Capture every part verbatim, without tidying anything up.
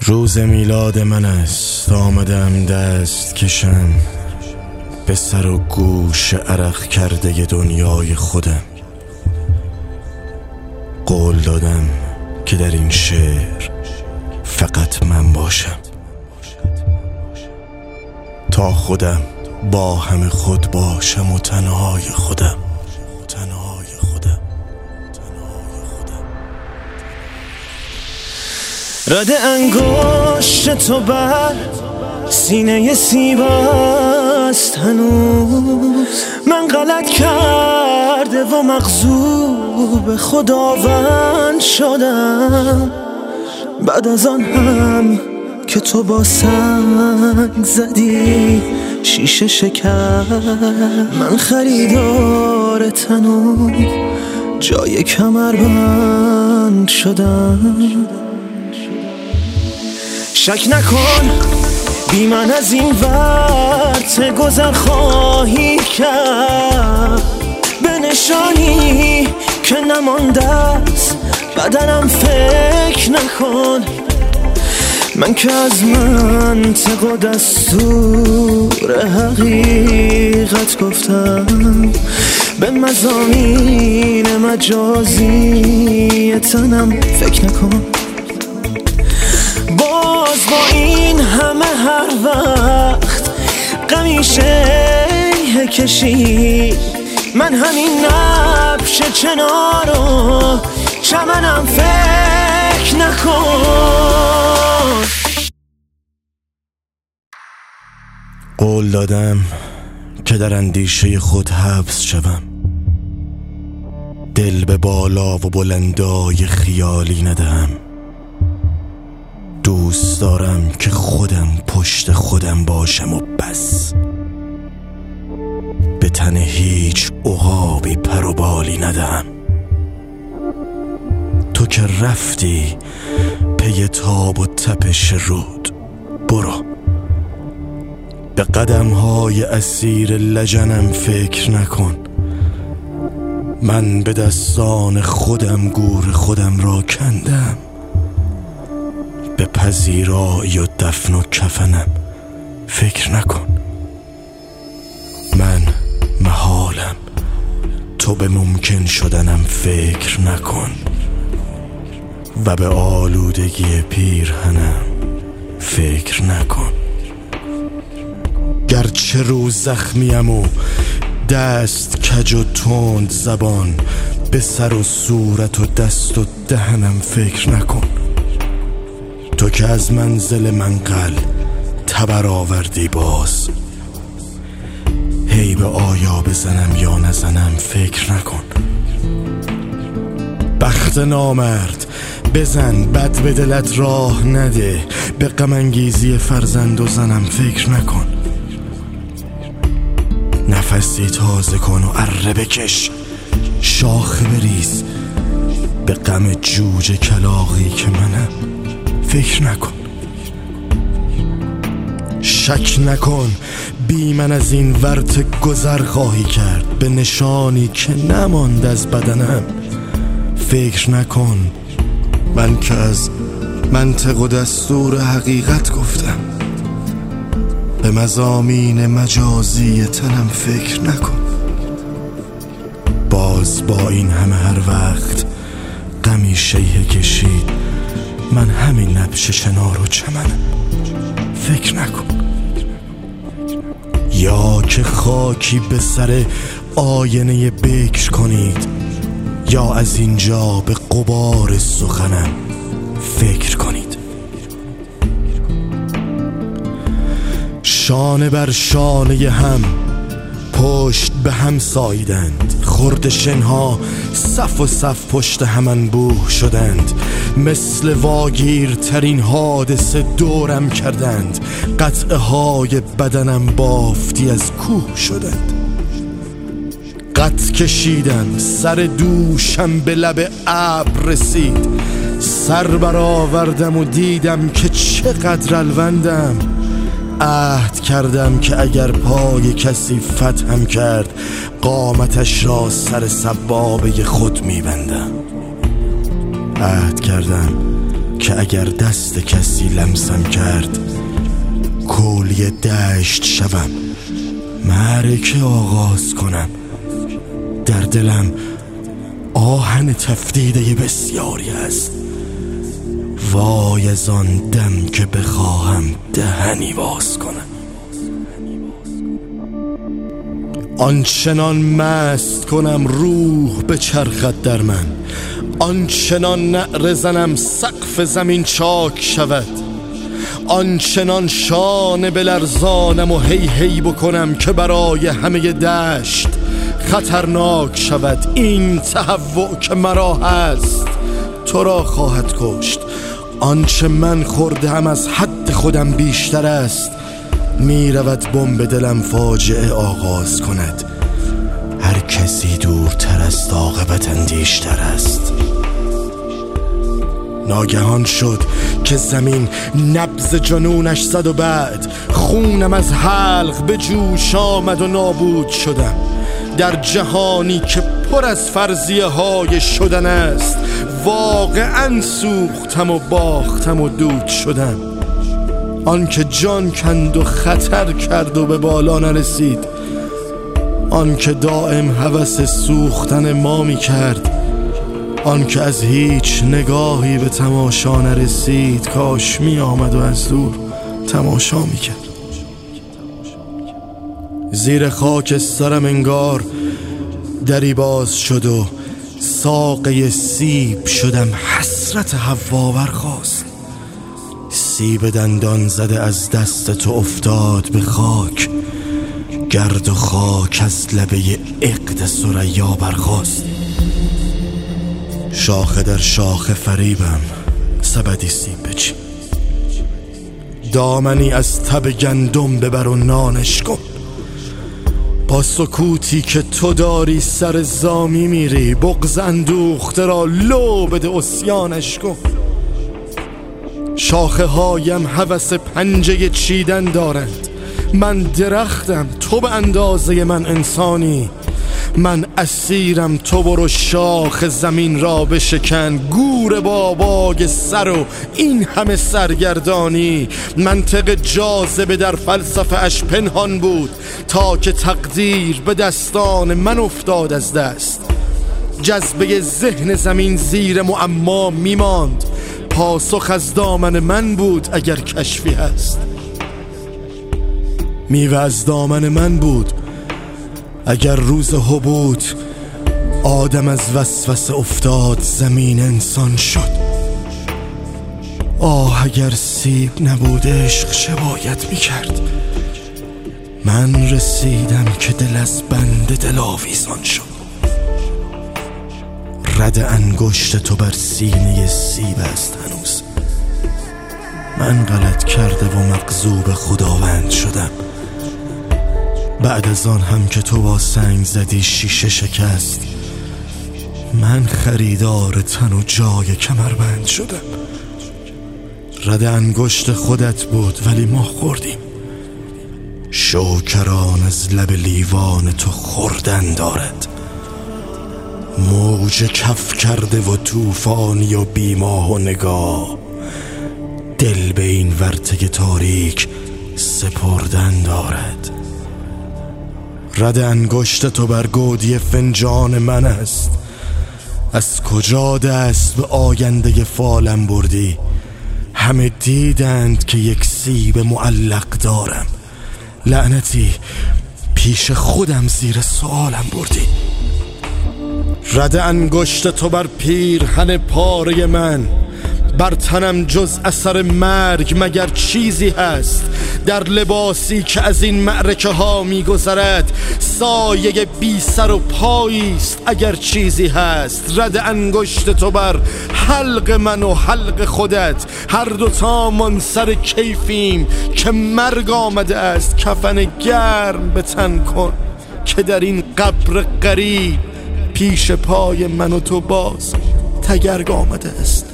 روز میلاد من است، آمدم دست کشم به سر و گوش عرق کرده دنیای خودم. قول دادم که در این شعر فقط من باشم، تا خودم با همه خود باشم و تنهای خودم تنهای خودم تنهای خودم. رده انگشت تو بر سینه سیب است هنوز، من غلط کرده و مغضوب خداوند شدم. بعد از آن هم که تو با سنگ زدی شیشه شکر، من خریدار تن و جای کمربند شدم. شک نکن بی من از این ورت گذر خواهی کرد، به نشانی که نمانده است بدنم فکر نکن. من که از منطق و دستور حقیقت گفتم، به مضامین مجازی تنم فکر نکن. باز با این همه هر وقت قمیشه کشی، من همین نبش چنارو چمنم فکر نکن. قول دادم که در اندیشه خود حبس شوم، دل به بالا و بلندای خیالی ندهم. دوست دارم که خودم پشت خودم باشم و بس، به تن هیچ عقابی پر و بالی ندهم. تو که رفتی پی تاب و تپش رود، برو به قدم‌های اسیر لجنم فکر نکن. من به دستان خودم گور خودم را کندم، به پذیرایی و دفن و کفنم فکر نکن. من محالم، تو به ممکن شدنم فکر نکن، و به آلودگی پیرهنم فکر نکن. گرچه رو زخمیم و دست کج و تند زبان، به سر و صورت و دست و دهنم فکر نکن. تو که از منزل منقل تبر آوردی، باز هی به آیا بزنم یا نزنم فکر نکن. بخت نامرد بزن، بد به دلت راه نده، به غم انگیزی فرزند و زنم فکر نکن. نفسی تازه کن و اره بکش، شاخه بریز، به غم جوجه کلاغی که منم فکر نکن. شک نکن بی من از این ورط گذر خواهی کرد، به نشانی که نماند از بدنم فکر نکن. من که از منطق و دستور حقیقت گفتم، به مضامین مجازی تنم فکر نکن. باز با این همه هر وقت غمی شیه کشید، من همین نبش چنار و چمنم فکر نکن. یا که خاکی به سر آینه بکر کنید، یا از اینجا به غبار سخنم فکر کنید. شانه بر شانه هم پشت به هم ساییدند، خرد شنها صف و صف پشت هم انبوه شدند. مثل واگیرترین حادثه دورم کردند، قطعه های بدنم بافتی از کوه شدند. قط کشیدم، سر دوشم به لب ابر رسید، سر برآوردم و دیدم که چقدر الوندم. عهد کردم که اگر پای کسی فتحم کرد، قامتش را سر سبابه خود میبندم. عهد کردم که اگر دست کسی لمسم کرد کولی دشت شوم، معرکه آغاز کنم. در دلم آهن تفدیده بسیاری است، وای از آن دم که بخواهم دهنی باز کنم. آنچنان مست کنم روح به چرخت در من، آنچنان نعره زنم سقف زمین چاک شود، آنچنان شانه بلرزانم و هی هی بکنم که برای همه دشت خطرناک شود. این تهوع که مرا هست تو را خواهد کشت. آنچه من خوردم از حد خودم بیشتر است. می رود بمب دلم فاجعه آغاز کند. هر کسی دورتر است عاقبت اندیشتر است. ناگهان شد که زمین نبض جنونش زد و بعد خونم از حلق به جوش آمد و نابود شدم. در جهانی که پر از فرضیه های شدن است واقعا سوختم و باختم و دود شدم. آن که جان کند و خطر کرد و به بالا نرسید، آن که دائم هوس سوختن ما می کرد، آن که از هیچ نگاهی به تماشا نرسید، کاش می آمد و از دور تماشا می کرد. زیر خاک سرم انگار دری باز شد و ساقه سیب شدم. حسرت حوا برخاست. سیب دندان زده از دست تو افتاد به خاک. گرد و خاک از لبه عقد ثریا برخاست. شاخه در شاخه فریبم، سبدی سیب بچین. دامنی از تب گندم ببر و نانش کن. با سکوتی که تو داری سر زامی میری. بغض اندوخته را لو بده عصیانش کن. شاخه هایم هوس پنجه چیدن دارند. من درختم، تو به اندازه من انسانی. من اسیرم، تو برو شاخ زمین را بشکن. گور بابای سر و این همه سرگردانی. منطق جاذبه در فلسفه اش پنهان بود تا که تقدیر به دستان من افتاد از دست. جذبه ذهن زمین زیر معما میماند. پاسخ از دامن من بود اگر کشفی هست. میوه از دامن من بود اگر روز حبوط. آدم از وسوسه افتاد، زمین انسان شد. آه اگر سیب نبود عشق چه باید میکرد. من رسیدم که دل از بند دل آویزان شد. رد انگشت تو بر سینه سیب است هنوز. من غلط کرده و مغضوب خداوند شدم. بعد از آن هم که تو با سنگ زدی شیشه شکست. من خریدار تن و جای کمربند شدم. رد انگشت خودت بود ولی ما خوردیم. شوکران از لب لیوان تو خوردن دارد. موج کف کرده و طوفانی و بیماه و نگاه. دل به این ورطه تاریک سپردن دارد. رد انگشت تو بر گودی فنجان من است. از کجا دست به آینده فالم بردی؟ همه دیدند که یک سیب معلق دارم. لعنتی پیش خودم زیر سوالم بردی. رد انگشت تو بر پیرهن پاره من. بر تنم جز اثر مرگ مگر چیزی هست؟ در لباسی که از این معرکه ها می گذرد سایه بی سر و پاییست اگر چیزی هست. رد انگشت تو بر حلق من و حلق خودت. هر دوتامان سر کیفیم که مرگ آمده است. کفن گرم به تن کن که در این قبر غریب پیش پای من و تو باز تگرگ آمده است.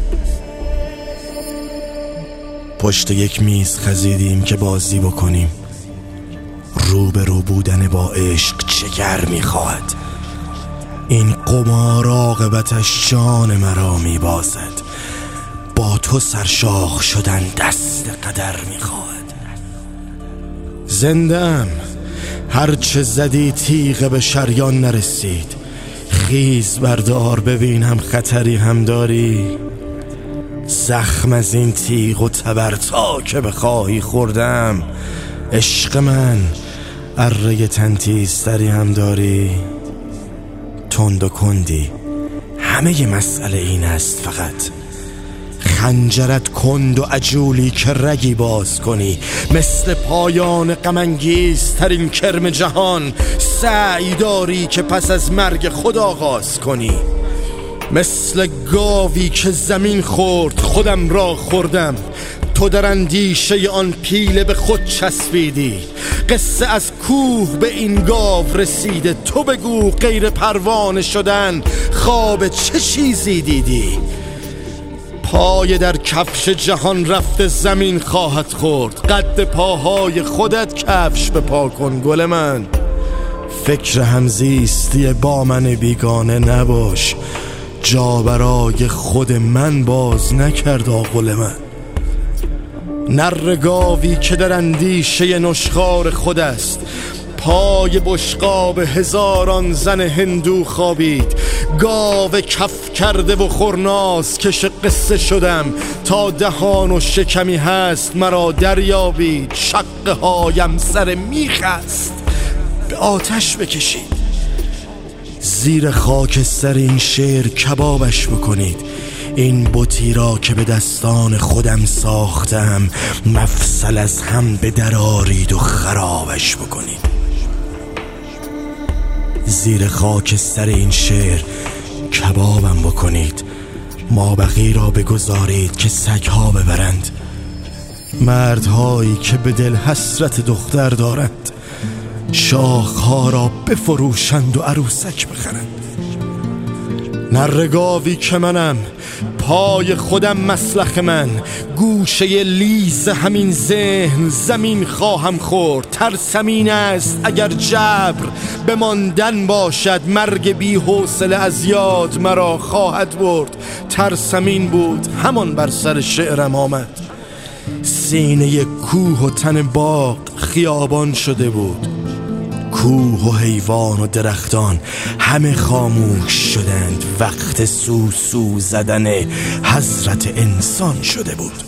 پشت یک میز خزیدیم که بازی بکنیم. رو به رو بودن با عشق جگر میخواهد. این قمار عاقبتش جان مرا میبازد. با تو سرشاخ شدن دست قدر میخواد. زنده‌ام، هرچه زدی تیغ به شریان نرسید. خیز بردار ببینم خطری هم داری. زخم از این تیغ و تبر تا که بخواهی خوردم. عشق من، اره تنتیزتری هم داری. تند و کندی، همه مسئله این است فقط خنجرت کند و عجولی که رگی باز کنی. مثل پایان غم‌انگیز ترین کرم جهان سعی داری که پس از مرگ خود آغاز کنی. مثل گاوی که زمین خورد خودم را خوردم. تو در اندیشه آن پیله به خود چسبیدی. قصه از کوه به این گاو رسیده. تو بگو غیر پروانه شدن خواب چه چیزی دیدی؟ پای در کفش جهان رفته زمین خواهد خورد. قد پاهای خودت کفش به پا کن گل من. فکر همزیستی با من بیگانه نباش. جا برای خود من باز نکرد آغل من. نر گاوی که در اندیشه نشخوار خود است. پای بشقاب هزاران زن هندو خوابید. گاو کف کرده و خورناس کش قصه شدم. تا دهان و شکمی هست مرا دریابید. شقه هایم سر میخ است به آتش بکشید. زیر خاکستر این شعر کبابش بکنید. این بتی را که به دستان خودم ساختم مفصل از هم به درارید و خرابش بکنید. زیر خاکستر این شعر کبابم بکنید. مابقی را بگذارید که سگها ببرند. مردهایی که به دل حسرت دختر دارند شاخها را بفروشند و عروسک بخرند. نرگاوی که منم، پای خودم مسلخ من. گوشه لیز همین ذهن زمین خواهم خورد. ترسم این است اگر جبر بماندن باشد. مرگ بی حوصله از یاد مرا خواهد برد. ترسم این بود همان بر سر شعرم آمد. سینه کوه و تن باغ خیابان شده بود. کوه و حیوان و درختان همه خاموش شدند. وقت سو سو زدن حضرت انسان شده بود.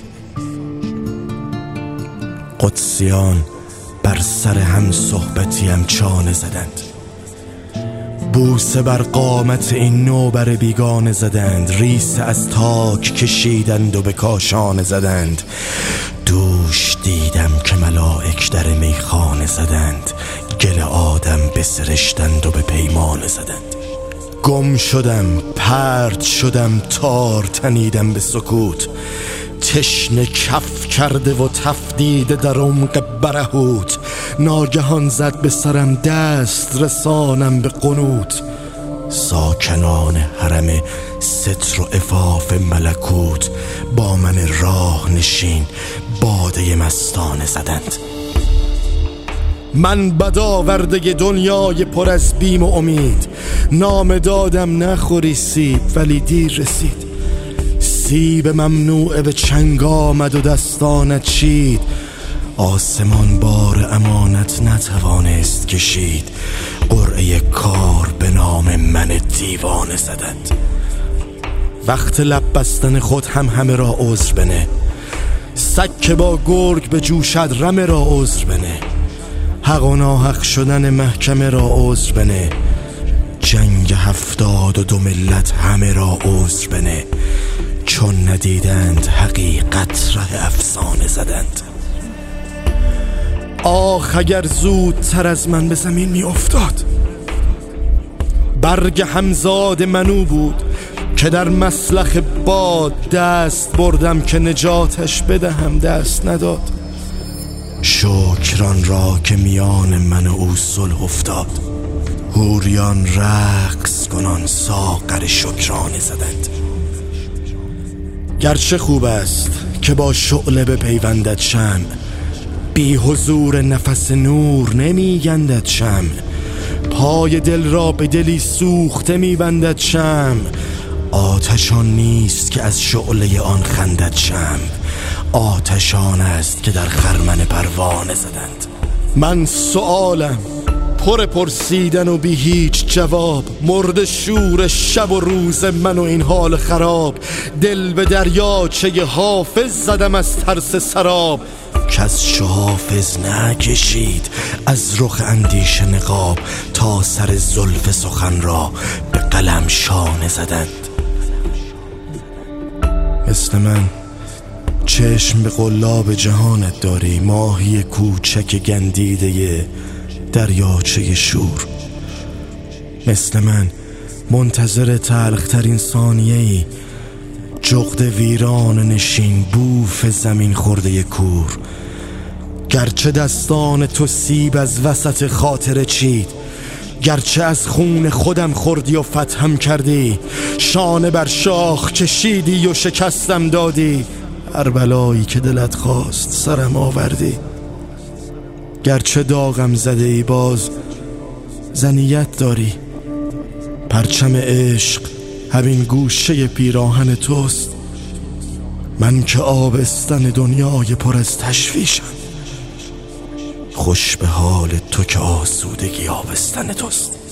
قدسیان بر سر هم صحبتیم چانه زدند. بوسه بر قامت این نوبر بیگانه زدند. ریسه از تاک کشیدند و به کاشانه زدند. دوش دیدم که ملائک در میخانه زدند. گل آدم بسرشتند و به پیمانه زدند. گم شدم، پرت شدم، تار تنیدم به سکوت. تشنه کف کرده و تفدیده در عمق برهوت. ناگهان زد به سرم دست رسانم به قنوت. ساکنان حرم ستر و عفاف ملکوت با من راه نشین باده مستانه زدند. من بدآورده دنیای پر از بیم و امید. نام دادم نخوری سیب ولی دیر رسید. سیب ممنوعه به چنگ آمد و دستانت چید. آسمان بار امانت نتوانست کشید. قرعه کار به نام من دیوانه زدند. وقت لب بستن خود هم همه را عذر بنه. سگ که با گرگ به جوشد رمه را عذر بنه. حق و ناحق شدن محکمه را عذر بنه. جنگ هفتاد و دو ملت همه را عذر بنه. چون ندیدند حقیقت ره افسانه زدند. آخ اگر زودتر از من به زمین می افتاد. برگ همزاد منو بود که در مسلخ باد دست بردم که نجاتش بدهم دست نداد. شکران را که میان من و او صلح افتاد. حوریان رقص کنان ساغر شکرانه زدند. گرچه خوب است که با شعله بپیوندد شمع. بی حضور نفس نور نمی گندد شمع. پای دل را به دلی سوخته می بندد شمع. آتشان نیست که از شعله آن خندد شمع، آتشان است که در خرمن پروانه زدند. من سؤالم پر پرسیدن و بی هیچ جواب، مرد شور شب و روز من و این حال خراب. دل به دریاچه حافظ زدم از ترس سراب، کس چو حافظ نکشید از رخ اندیشه نقاب، تا سر زلف سخن را به قلم شانه زدند. مثل من چشم به قلاب جهانت داری، ماهی کوچک گندیده دریاچه شور. مثل من منتظر تلخترین ثانیه‌ای، جغد ویران نشین بوف زمین خورده کور. گرچه دستان تو سیب از وسط خاطر چید، گرچه از خون خودم خوردی و فتحم کردی، شانه بر شاخ کشیدی و شکستم دادی، هر بلایی که دلت خواست سرم آوردی. گرچه داغم زده ای باز زنیت داری، پرچم عشق همین گوشه پیراهن توست. من که آبستن دنیای پر از تشویشم، خوش به حال تو که آسودگی آبستن توست.